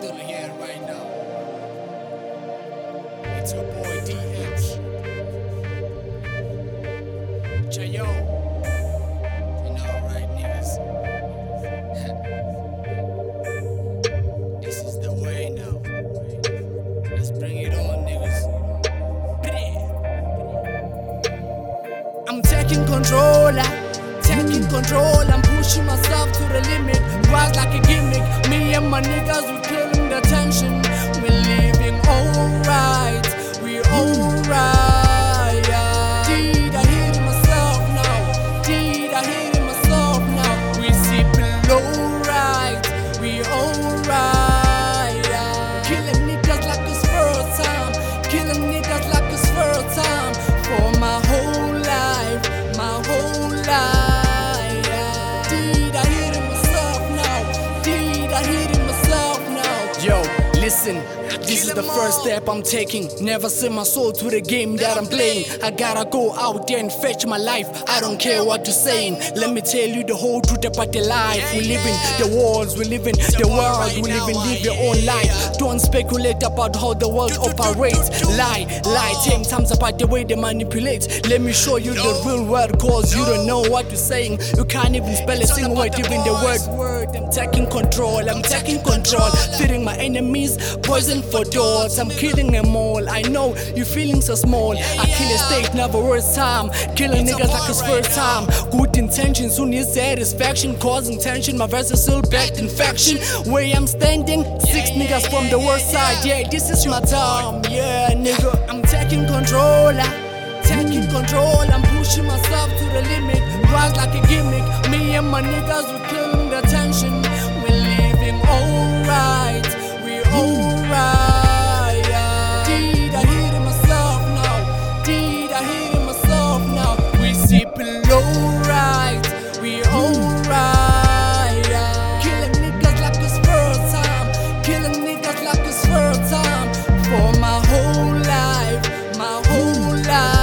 still here right now. It's your boy DX. Chayo. You know, right, niggas? This is the way now. Let's bring it on, niggas. I'm taking control. I'm pushing myself to the limit. Rise like a gimmick. Me and my niggas, we killing the tension. We're living alright. We're alright. Did I hit myself now? Did I hit myself now? We sipping low right. We alright. Killing niggas like it's first time. Killing niggas like it's first time. For my whole life. My whole life. Yo, listen, this is the first step I'm taking. Never sell my soul to the game that I'm playing. I gotta go out there and fetch my life. I don't care what you're saying. Let me tell you the whole truth about the life. We live in the walls, we live in the world. We live your own life. Don't speculate about how the world operates. Lie 10 times about the way they manipulate. Let me show you the real world, cause you don't know what you're saying. You can't even spell a single word, even the word. I'm taking control, feeding my enemies poison for doors. I'm killing them all. I know you feeling so small. I kill a state, never worst time. Killing niggas like it's first time. Good intentions, who needs satisfaction? Causing tension, my verse is still backed in faction. Where I'm standing, 6 niggas from the worst side. Yeah, this is my time. Yeah, nigga, I'm taking control. I'm pushing myself to the limit. Rise like a gimmick. Me and my niggas, we killing the tension. We're living alright. We're alright. Did I hit myself now? Did I hit myself now? We sipping low right. We're alright. Killing niggas like it's first time. Killing niggas like it's first time. For my whole life. My whole life.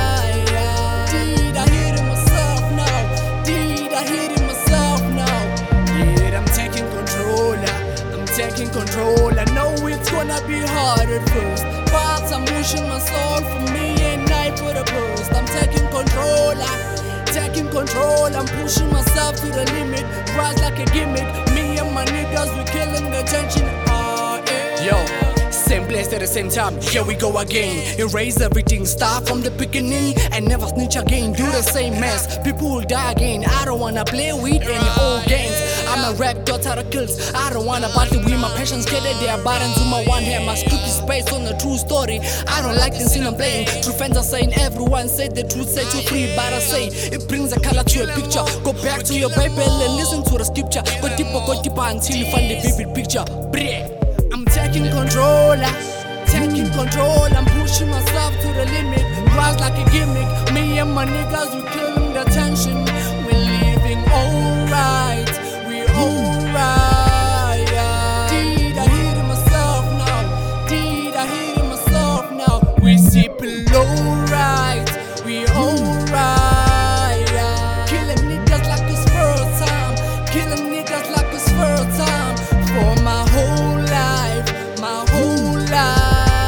Taking control. I know it's gonna be hard at first, but I'm pushing my soul for me and I for the burst. I'm taking control. I'm pushing myself to the limit. Rise like a gimmick. Me and my niggas, we killing the tension. Yo, same place at the same time. Here we go again. Erase everything. Start from the beginning and never snitch again. Do the same mess. People will die again. I don't wanna play with any old games. I'm a rap daughter of kills. I don't wanna battle with my passions. Get it there, button to my one hand. My script is based on a true story. I don't like the scene I'm playing. True friends are saying everyone said the truth set you free, but I say it brings a color to your picture. Go back to your Bible and listen to the scripture. Go deeper until you find the vivid picture. I'm taking control. I'm pushing myself to the limit. Rise like a gimmick. Me and my niggas, we killing the tension. We're living alright. We're alright. Did I hit myself now? Did I hit myself now? We sipping low right. We're alright. Killing niggas like it's first time. Killing niggas like it's first time. For my whole life. My whole life.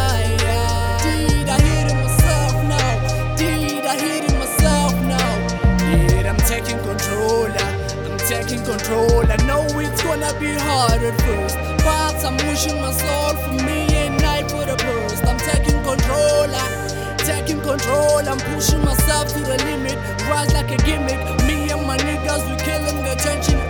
Taking control. I know it's gonna be hard at first, but I'm pushing my soul for me and I for the burst. I'm taking control. I'm pushing myself to the limit. Rise like a gimmick. Me and my niggas, we killing the tension.